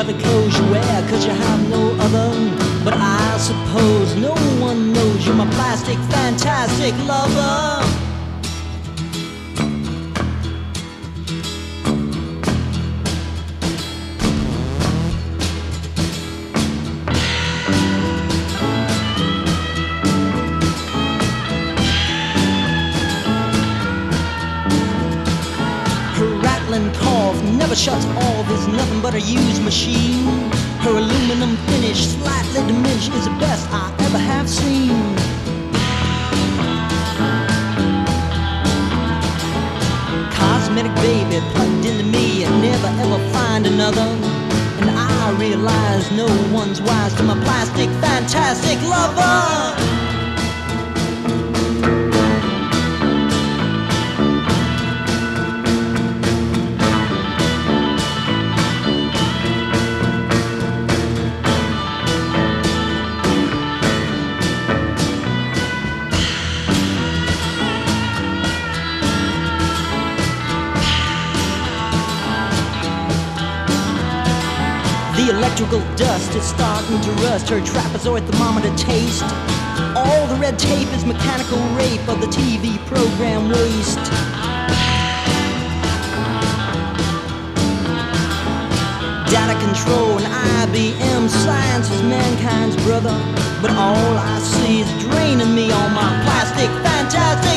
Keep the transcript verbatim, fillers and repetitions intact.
by the clothes you wear, cause you have no other. But I suppose no one knows you're my plastic, fantastic lover. Cough never shuts off, is nothing but a used machine. Her aluminum finish, slightly diminished, is the best I ever have seen. Cosmetic baby plugged into me and never ever find another. And I realize no one's wise to my plastic, fantastic lover. The electrical dust is starting to rust her trapezoid thermometer taste. All the red tape is mechanical rape of the T V program waste. Data control and I B M science is mankind's brother. But all I see is draining me on my plastic, fantastic